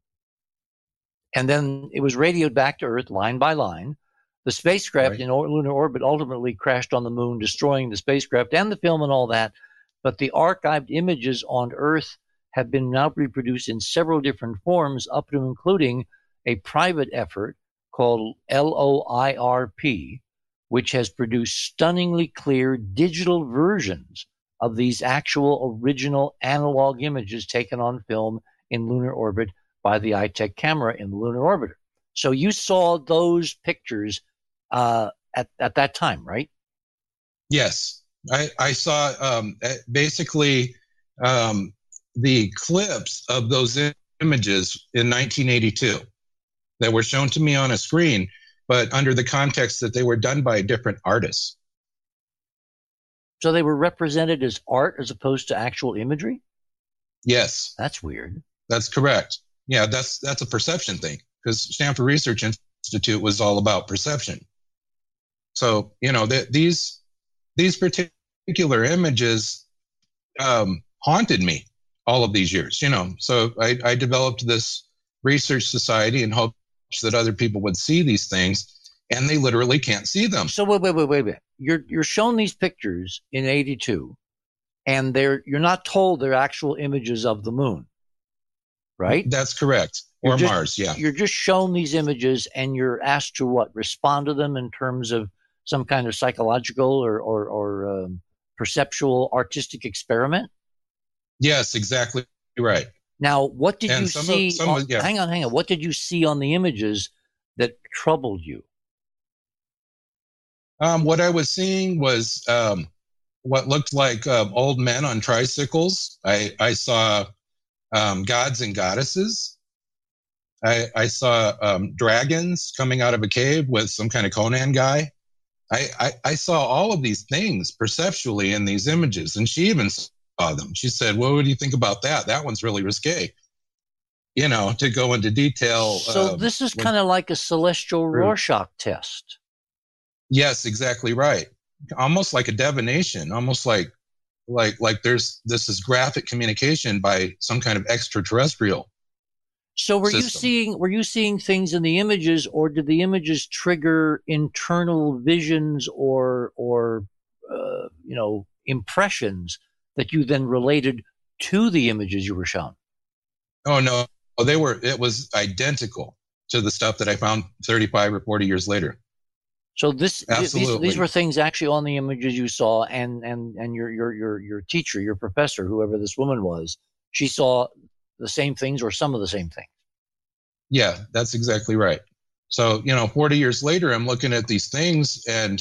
and then it was radioed back to Earth line by line. The spacecraft in lunar orbit ultimately crashed on the moon, destroying the spacecraft and the film and all that. But the archived images on Earth have been now reproduced in several different forms, up to including a private effort called LOIRP, which has produced stunningly clear digital versions of these actual original analog images taken on film in lunar orbit by the iTech camera in the lunar orbiter. So you saw those pictures at that time, right? Yes. I saw basically the clips of those images in 1982 that were shown to me on a screen, but under the context that they were done by different artists. So they were represented as art as opposed to actual imagery? Yes. That's weird. That's correct. Yeah, that's a perception thing, because Stanford Research Institute was all about perception. So, these particular images haunted me all of these years, So I developed this research society in hopes that other people would see these things, and they literally can't see them. So wait. You're shown these pictures in 82, and you're not told they're actual images of the moon, right? That's correct. Or Mars, yeah. You're just shown these images, and you're asked to respond to them in terms of some kind of psychological or perceptual artistic experiment? Yes, exactly right. Now, what did you see? Hang on. What did you see on the images that troubled you? What I was seeing was what looked like old men on tricycles. I saw gods and goddesses. I saw dragons coming out of a cave with some kind of Conan guy. I saw all of these things perceptually in these images, and she even saw them. She said, "Well, what do you think about that? That one's really risque." To go into detail. So this is kind of like a celestial Rorschach test. Yes, exactly right. Almost like a divination, almost like this is graphic communication by some kind of extraterrestrial. So were you seeing things in the images, or did the images trigger internal visions or impressions that you then related to the images you were shown? Oh no, it was identical to the stuff that I found 35 or 40 years later. So these were things actually on the images you saw, and your teacher, your professor, whoever this woman was, she saw the same things or some of the same things. Yeah, that's exactly right. So 40 years later, I'm looking at these things, and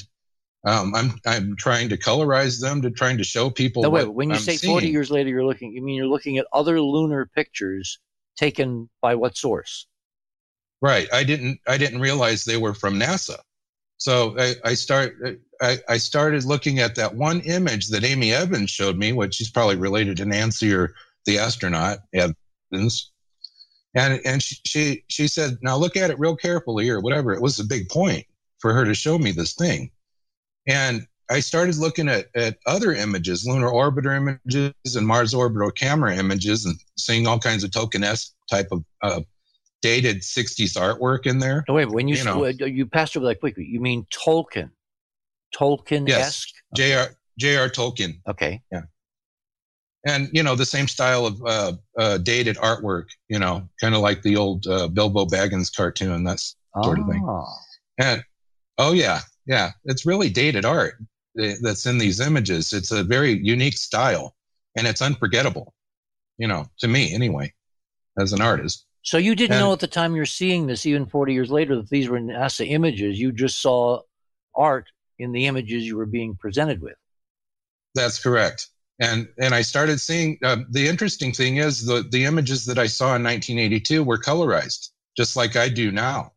I'm trying to colorize them, trying to show people. No, wait, when you say 40 years later, you're looking at other lunar pictures taken by what source? Right. I didn't realize they were from NASA. So I started looking at that one image that Amy Evans showed me, which she's probably related to Nancy or the astronaut Evans. And she said, "Now look at it real carefully," or whatever. It was a big point for her to show me this thing. And I started looking at other images, lunar orbiter images and Mars orbital camera images, and seeing all kinds of token-esque type of dated 60s artwork in there. Oh, wait, when you passed over that quickly, you mean Tolkien? Tolkien-esque? Yes, J.R. Tolkien. Okay. Yeah. And, the same style of dated artwork, kind of like the old Bilbo Baggins cartoon, that sort of thing. And, oh, yeah, it's really dated art that's in these images. It's a very unique style, and it's unforgettable, to me anyway, as an artist. So you didn't know at the time you're seeing this, even 40 years later, that these were NASA images. You just saw art in the images you were being presented with. That's correct. And I started seeing, the interesting thing is the images that I saw in 1982 were colorized, just like I do now.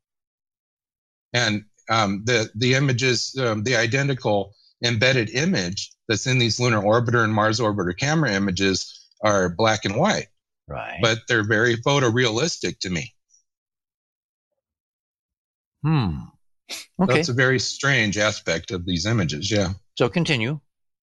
And the images, the identical embedded image that's in these lunar orbiter and Mars orbiter camera images are black and white. Right. But they're very photorealistic to me. Okay. That's a very strange aspect of these images, yeah. So continue.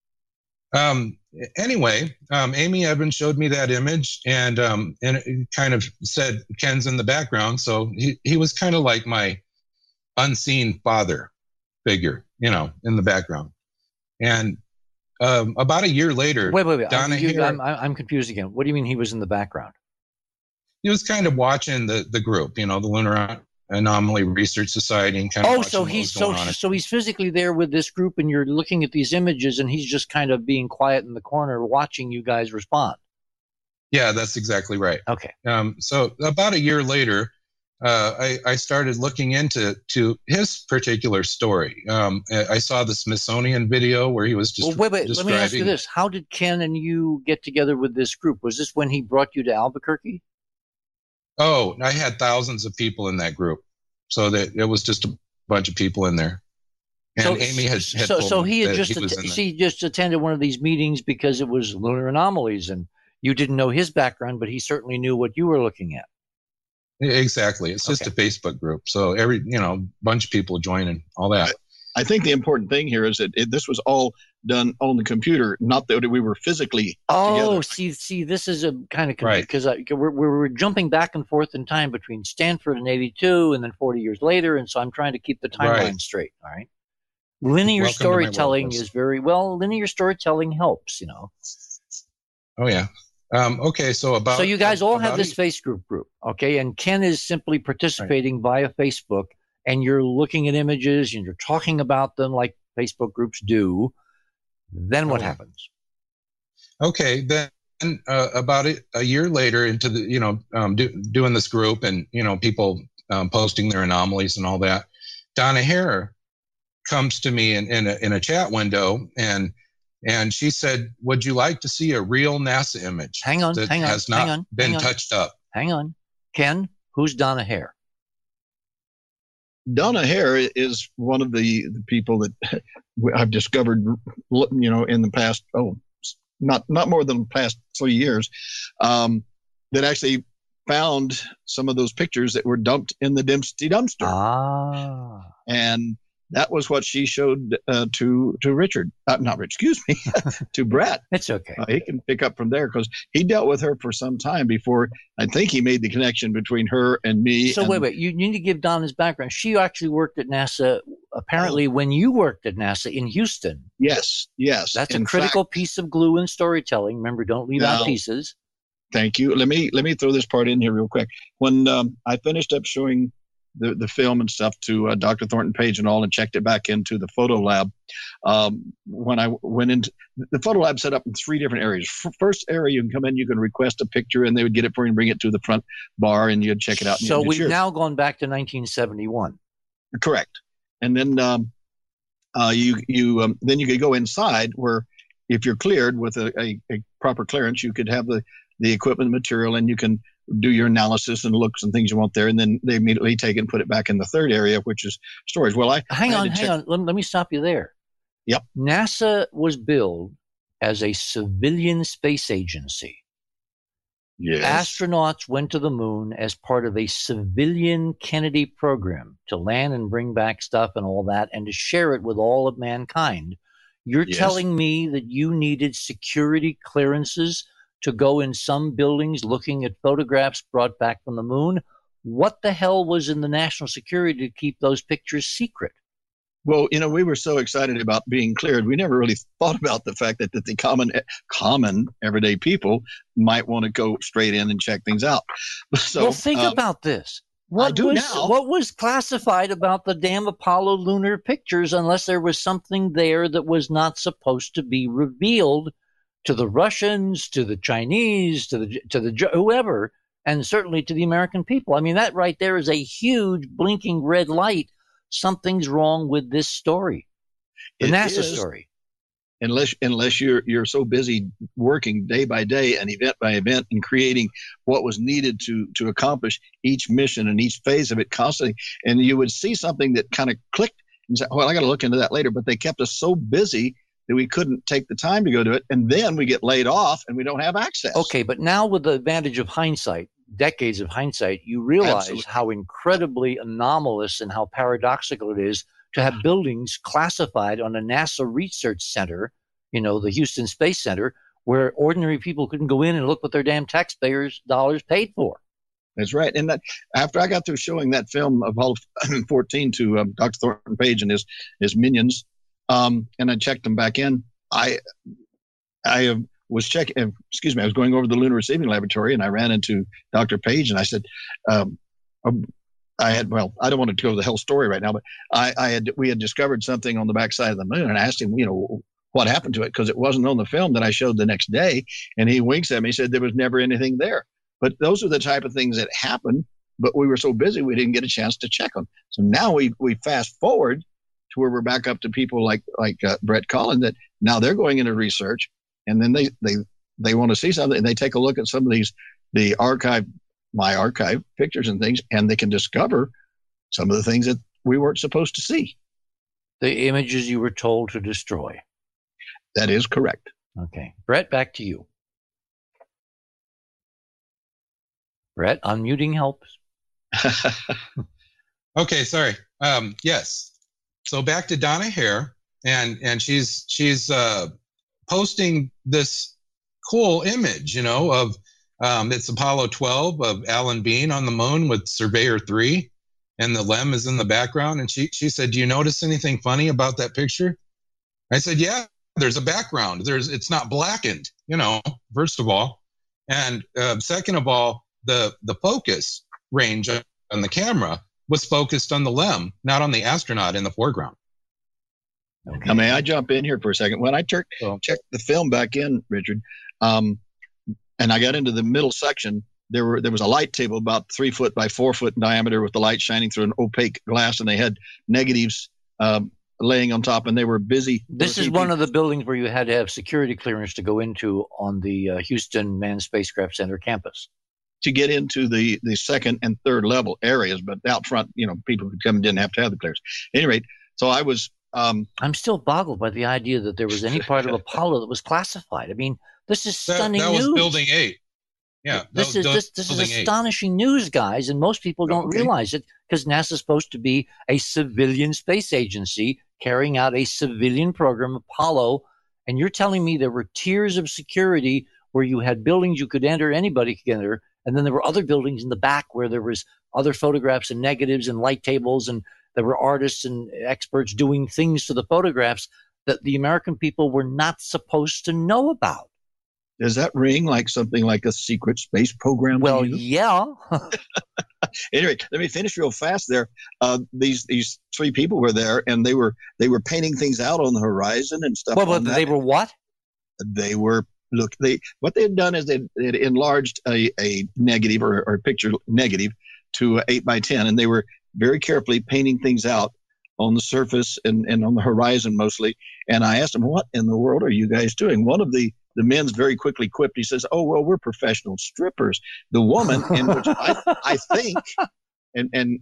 Anyway, Amy Evans showed me that image, and it kind of said Ken's in the background. So he was kind of like my unseen father figure, in the background. And about a year later, wait. I'm confused again. What do you mean he was in the background? He was kind of watching the group, the Lunar Anomaly Research Society, and kind of so he's physically there with this group, and you're looking at these images, and he's just kind of being quiet in the corner, watching you guys respond. Yeah, that's exactly right. Okay. So about a year later, I started looking into his particular story. I saw the Smithsonian video where he was just. Well, wait. Let me ask you this: how did Ken and you get together with this group? Was this when he brought you to Albuquerque? Oh, I had thousands of people in that group, so that it was just a bunch of people in there. And Amy had told me he just attended one of these meetings because it was lunar anomalies, and you didn't know his background, but he certainly knew what you were looking at. Exactly. It's just a Facebook group. So every, bunch of people join and all that. I think the important thing here is that this was all done on the computer, not that we were physically together. See, this is a kind of because we're jumping back and forth in time between Stanford and 82 and then 40 years later. And so I'm trying to keep the timeline straight. All right. Linear storytelling is linear storytelling helps, Oh, yeah. Okay, so you guys all have this Facebook group, okay, and Ken is simply participating via Facebook, and you're looking at images and you're talking about them like Facebook groups do. Then what happens? Okay, then about a year later into the doing this group and people posting their anomalies and all that, Donna Hare comes to me in a chat window and she said, "Would you like to see a real NASA image that has not been touched up?" Hang on. Ken, who's Donna Hare? Donna Hare is one of the people that I've discovered, in the past, not more than the past 3 years, that actually found some of those pictures that were dumped in the Dempsey dumpster. And that was what she showed to Richard. Not Rich, excuse me, to Brett. It's okay. He can pick up from there because he dealt with her for some time before I think he made the connection between her and me. So wait. You need to give Donna's background. She actually worked at NASA, apparently, when you worked at NASA in Houston. Yes. That's a critical piece of glue in storytelling. Remember, don't leave out pieces. Thank you. Let me throw this part in here real quick. When I finished up showing the film and stuff to Dr. Thornton Page and all, and checked it back into the photo lab. When I went into the photo lab, set up in 3 different areas. First area, you can come in, you can request a picture, and they would get it for you and bring it to the front bar, and you'd check it out. So we've now gone back to 1971. Correct. And then then you could go inside, where if you're cleared with a proper clearance, you could have the equipment material, and you can do your analysis and looks and things you want there, and then they immediately take it and put it back in the third area, which is storage. Well, hang on. Let me stop you there. Yep. NASA was billed as a civilian space agency. Yes. Astronauts went to the moon as part of a civilian Kennedy program to land and bring back stuff and all that, and to share it with all of mankind. You're telling me that you needed security clearances to go in some buildings looking at photographs brought back from the moon? What the hell was in the national security to keep those pictures secret? Well, we were so excited about being cleared. We never really thought about the fact that the common everyday people might want to go straight in and check things out. So, think about this. What was classified about the damn Apollo lunar pictures, unless there was something there that was not supposed to be revealed to the Russians, to the Chinese, to the whoever, and certainly to the American people? I mean, that right there is a huge blinking red light. Something's wrong with this story, the NASA story. Unless you're so busy working day by day and event by event and creating what was needed to accomplish each mission and each phase of it constantly, and you would see something that kind of clicked and say, "Well, I got to look into that later." But they kept us so busy that we couldn't take the time to go do it, and then we get laid off and we don't have access. Okay, but now with the advantage of hindsight, decades of hindsight, you realize how incredibly anomalous and how paradoxical it is to have buildings classified on a NASA research center, the Houston Space Center, where ordinary people couldn't go in and look what their damn taxpayers' dollars paid for. That's right. And that after I got through showing that film of Apollo 14 to Dr. Thornton Page and his minions, and I checked them back in. I was checking. I was going over the Lunar Receiving Laboratory, and I ran into Dr. Page, and I said, I don't want to go to the whole story right now, but we had discovered something on the backside of the moon, and I asked him, what happened to it, because it wasn't on the film that I showed the next day. And he winks at me. He said there was never anything there. But those are the type of things that happen. But we were so busy we didn't get a chance to check them. So now we fast forward to where we're back up to people like Brett Collin, that now they're going into research, and then they want to see something, and they take a look at some of my archive pictures and things, and they can discover some of the things that we weren't supposed to see. The images you were told to destroy. That is correct. Okay. Brett, back to you. Brett, unmuting helps. Okay, sorry. Yes. So back to Donna Hare, and she's posting this cool image, of it's Apollo 12 of Alan Bean on the moon with Surveyor 3, and the LEM is in the background. And she said, "Do you notice anything funny about that picture?" I said, "Yeah, there's a background. It's not blackened, first of all. And second of all, the focus range on the camera was focused on the LEM, not on the astronaut in the foreground." Okay. Now, may I jump in here for a second? When I checked the film back in, Richard, and I got into the middle section, there was a light table about 3 foot by 4 foot in diameter with the light shining through an opaque glass, and they had negatives laying on top, and they were busy. This is one of the buildings where you had to have security clearance to go into on the Houston Manned Spacecraft Center campus. to get into the second and third level areas, but out front, people could come and didn't have to have the players. At any rate, so I was. I'm still boggled by the idea that there was any part of Apollo that was classified. I mean, this is stunning that news. was Building 8. Yeah, this is astonishing news, guys, and most people don't realize it because NASA's supposed to be a civilian space agency carrying out a civilian program, Apollo, and you're telling me there were tiers of security where you had buildings you could enter, anybody could enter, and then there were other buildings in the back where there was other photographs and negatives and light tables, and there were artists and experts doing things to the photographs that the American people were not supposed to know about. Does that ring like something like a secret space program? Well, yeah. Anyway, let me finish real fast there. These three people were there, and they were painting things out on the horizon and stuff. Well, but they were what? They were what they had done is they had enlarged a negative or a picture negative to 8x10, and they were very carefully painting things out on the surface and on the horizon mostly. And I asked them, "What in the world are you guys doing?" One of the men's very quickly quipped. He says, "Oh, well, we're professional strippers." The woman, in which I think, and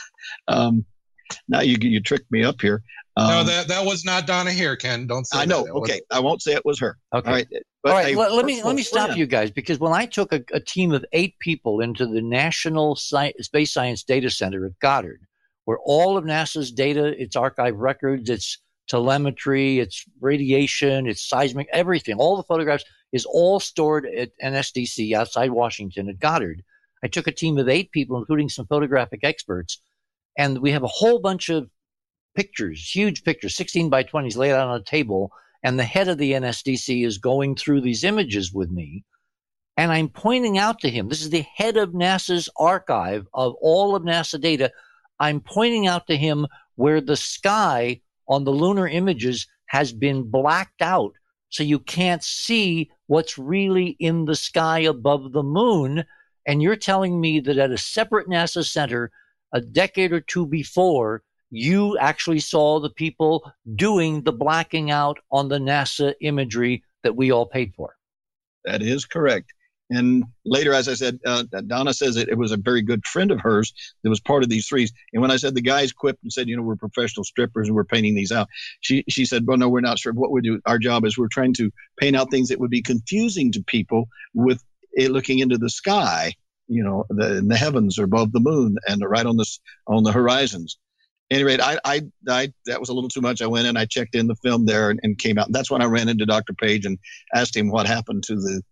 now you tricked me up here. No, that was not Donna here, Ken. Don't say. I know. Okay, I won't say it was her. Okay. All right. All right. Let me stop you guys, because when I took a team of 8 people into the National Space Science Data Center at Goddard, where all of NASA's data, its archive records, its telemetry, its radiation, its seismic, everything, all the photographs is all stored at NSDC outside Washington at Goddard. I took a team of 8 people, including some photographic experts, and we have a whole bunch of pictures, huge pictures, 16 by 20s laid out on a table, and the head of the NSDC is going through these images with me, and I'm pointing out to him, this is the head of NASA's archive of all of NASA data, I'm pointing out to him where the sky on the lunar images has been blacked out, so you can't see what's really in the sky above the moon. And you're telling me that at a separate NASA center a decade or 2 before, you actually saw the people doing the blacking out on the NASA imagery that we all paid for. That is correct. And later, as I said, Donna says it was a very good friend of hers that was part of these threes. And when I said the guys quipped and said, we're professional strippers and we're painting these out, she said, well, no, we're not sure. What we do, our job is we're trying to paint out things that would be confusing to people with it looking into the sky, the heavens or above the moon and right on the horizons. Anyway, I that was a little too much. I went in, I checked in the film there and came out. And that's when I ran into Dr. Page and asked him what happened to the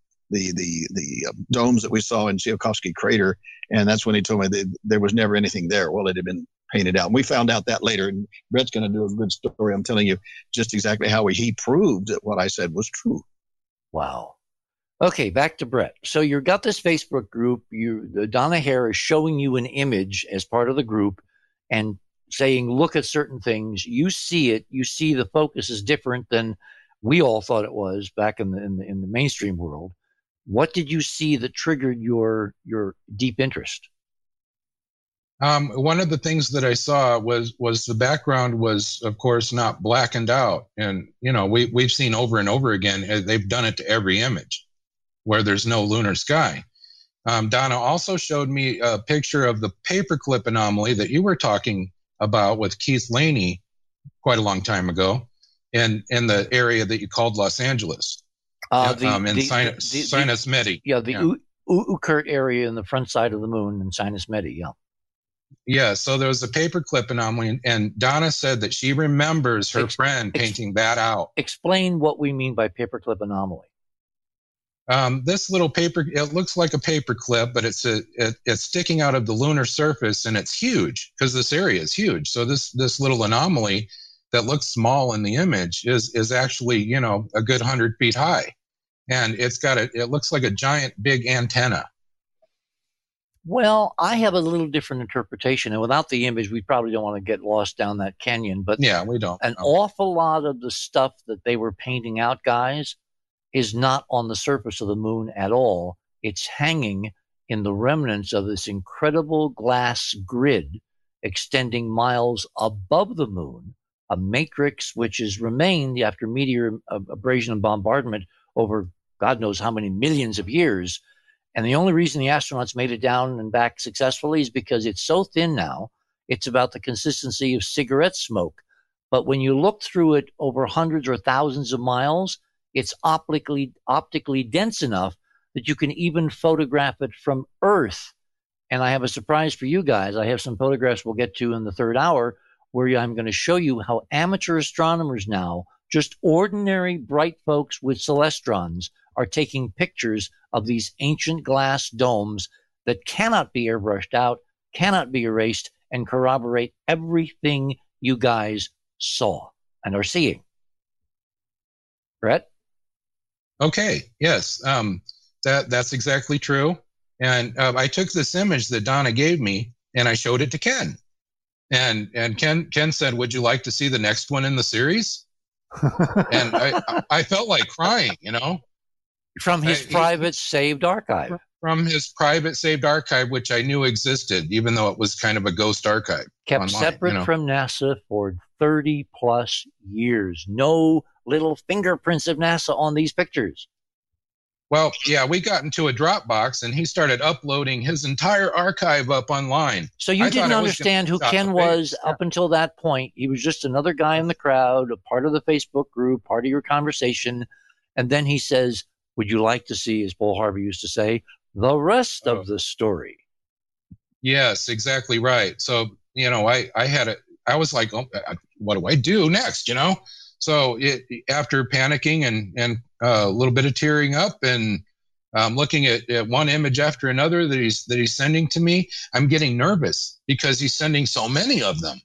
domes that we saw in Tsiolkovsky Crater, and that's when he told me that there was never anything there. Well, it had been painted out, and we found out that later. And Brett's going to do a good story. I'm telling you just exactly how he proved that what I said was true. Wow. Okay, back to Brett. So you've got this Facebook group. Donna Hare is showing you an image as part of the group, and saying, "Look at certain things." You see it. You see the focus is different than we all thought it was back in the mainstream world. What did you see that triggered your deep interest? One of the things that I saw was the background was, of course, not blackened out. And, we've seen over and over again, they've done it to every image where there's no lunar sky. Donna also showed me a picture of the paperclip anomaly that you were talking about with Keith Laney quite a long time ago in the area that you called Los Angeles. Sinus Medi. Yeah, the Oort area in the front side of the moon in Sinus Medi, yeah. Yeah, so there was a paperclip anomaly, and Donna said that she remembers her friend painting that out. Explain what we mean by paperclip anomaly. This little it looks like a paperclip, but it's sticking out of the lunar surface, and it's huge because this area is huge. So this little anomaly that looks small in the image is actually, a good 100 feet high. And it looks like a giant big antenna. Well, I have a little different interpretation. And without the image, we probably don't want to get lost down that canyon. But yeah, we don't. An awful lot of the stuff that they were painting out, guys, is not on the surface of the moon at all. It's hanging in the remnants of this incredible glass grid extending miles above the moon, a matrix which has remained after meteor abrasion and bombardment over God knows how many millions of years. And the only reason the astronauts made it down and back successfully is because it's so thin now, it's about the consistency of cigarette smoke. But when you look through it over hundreds or thousands of miles, it's optically dense enough that you can even photograph it from Earth. And I have a surprise for you guys. I have some photographs we'll get to in the third hour where I'm going to show you how amateur astronomers now, just ordinary bright folks with celestrons, are taking pictures of these ancient glass domes that cannot be airbrushed out, cannot be erased, and corroborate everything you guys saw and are seeing. Brett? Okay, yes, that's exactly true. And I took this image that Donna gave me and I showed it to Ken. And Ken said, "Would you like to see the next one in the series?" And I felt like crying, From his private saved archive. From his private saved archive, which I knew existed, even though it was kind of a ghost archive. Kept online, separate from NASA for 30 plus years. No little fingerprints of NASA on these pictures. Well, yeah, we got into a Dropbox and he started uploading his entire archive up online. So you didn't understand who Ken was up until that point. He was just another guy in the crowd, a part of the Facebook group, part of your conversation. And then he says, "Would you like to see," as Paul Harvey used to say, "the rest of the story?" Yes, exactly right. So, I was like, oh, what do I do next, So after panicking and a little bit of tearing up and looking at one image after another that he's sending to me, I'm getting nervous because he's sending so many of them.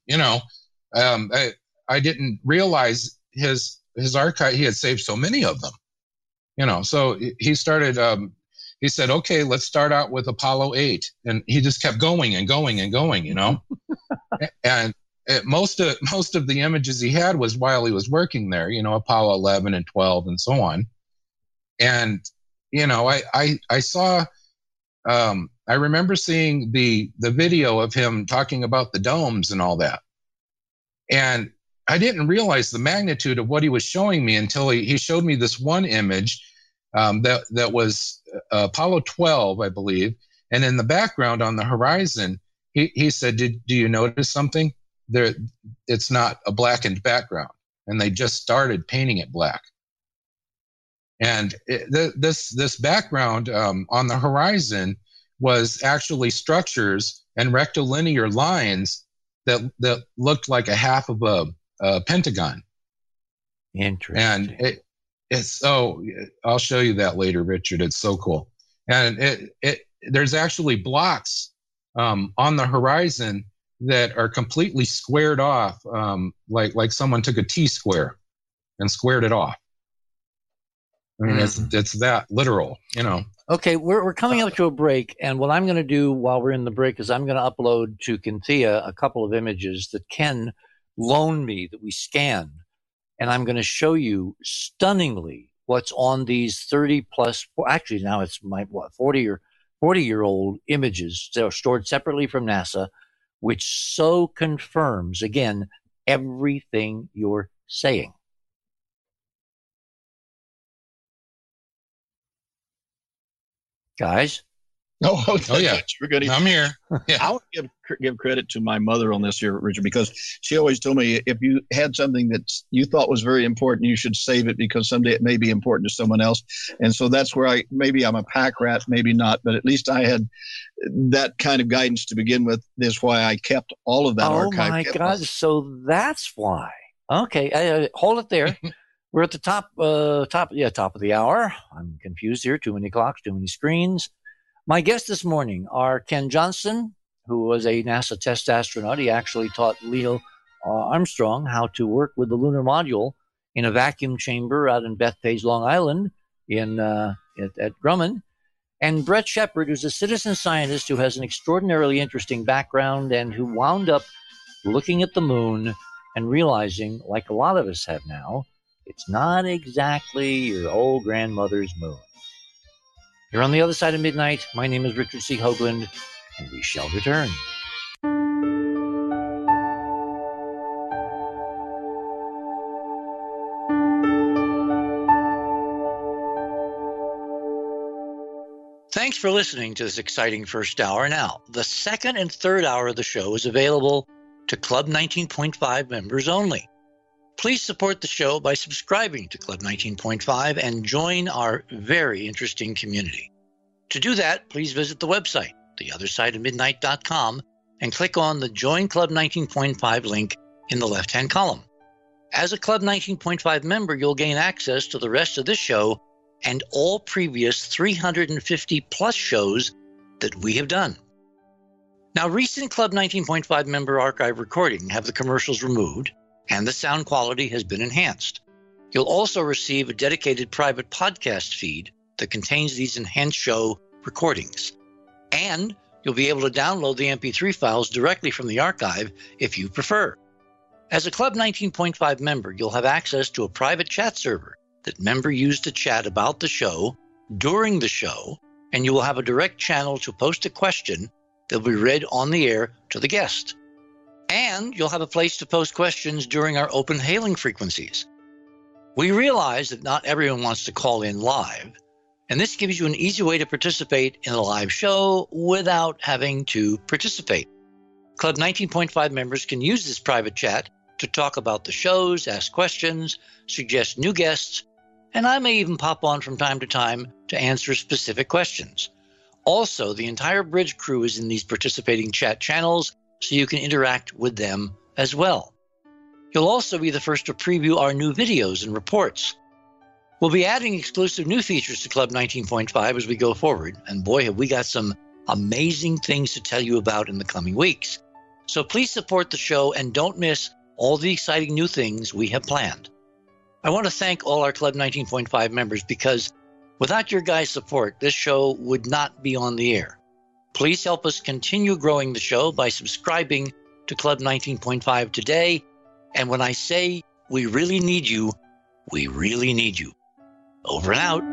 I didn't realize his archive. He had saved so many of them. So he started. He said, "Okay, let's start out with Apollo 8," and he just kept going and going and going. And most of the images he had was while he was working there, Apollo 11 and 12 and so on. And, I saw, I remember seeing the video of him talking about the domes and all that. And I didn't realize the magnitude of what he was showing me until he showed me this one image that was Apollo 12, I believe. And in the background on the horizon, he said, do you notice something? It's not a blackened background, and they just started painting it black. And this background on the horizon was actually structures and rectilinear lines that looked like a half of a pentagon. Interesting. And it's so, I'll show you that later, Richard. It's so cool. And there's actually blocks on the horizon that are completely squared off, like someone took a T-square and squared it off. I mean, it's that literal, Okay, we're coming up to a break, and what I'm going to do while we're in the break is I'm going to upload to Kinthea a couple of images that Ken loaned me that we scanned, and I'm going to show you stunningly what's on these 30 plus, actually now it's my 40-year-old images stored separately from NASA, which so confirms, again, everything you're saying. Guys? Oh yeah. I'm here. Yeah. I want to give credit to my mother on this here, Richard, because she always told me if you had something that you thought was very important, you should save it because someday it may be important to someone else. And so that's where maybe I'm a pack rat, maybe not, but at least I had that kind of guidance to begin with. That's why I kept all of that archive. Oh my God. So that's why. Okay. Hold it there. We're at the top of the hour. I'm confused here. Too many clocks, too many screens. My guests this morning are Ken Johnson, who was a NASA test astronaut. He actually taught Neil Armstrong how to work with the lunar module in a vacuum chamber out in Bethpage, Long Island, at Grumman. And Brett Shepard, who's a citizen scientist who has an extraordinarily interesting background and who wound up looking at the moon and realizing, like a lot of us have now, it's not exactly your old grandmother's moon. You're on the other side of midnight. My name is Richard C. Hoagland, and we shall return. Thanks for listening to this exciting first hour. Now, the second and third hour of the show is available to Club 19.5 members only. Please support the show by subscribing to Club 19.5 and join our very interesting community. To do that, please visit the website, theothersideofmidnight.com, and click on the Join Club 19.5 link in the left-hand column. As a Club 19.5 member, you'll gain access to the rest of this show and all previous 350-plus shows that we have done. Now, recent Club 19.5 member archive recordings have the commercials removed, and the sound quality has been enhanced. You'll also receive a dedicated private podcast feed that contains these enhanced show recordings. And you'll be able to download the MP3 files directly from the archive if you prefer. As a Club 19.5 member, you'll have access to a private chat server that members use to chat about the show during the show, and you will have a direct channel to post a question that will be read on the air to the guest. And you'll have a place to post questions during our open hailing frequencies. We realize that not everyone wants to call in live, and this gives you an easy way to participate in a live show without having to participate. Club 19.5 members can use this private chat to talk about the shows, ask questions, suggest new guests, and I may even pop on from time to time to answer specific questions. Also, the entire Bridge crew is in these participating chat channels, so you can interact with them as well. You'll also be the first to preview our new videos and reports. We'll be adding exclusive new features to Club 19.5 as we go forward, and boy, have we got some amazing things to tell you about in the coming weeks. So please support the show and don't miss all the exciting new things we have planned. I want to thank all our Club 19.5 members because without your guys' support, this show would not be on the air. Please help us continue growing the show by subscribing to Club 19.5 today. And when I say we really need you, we really need you. Over and out.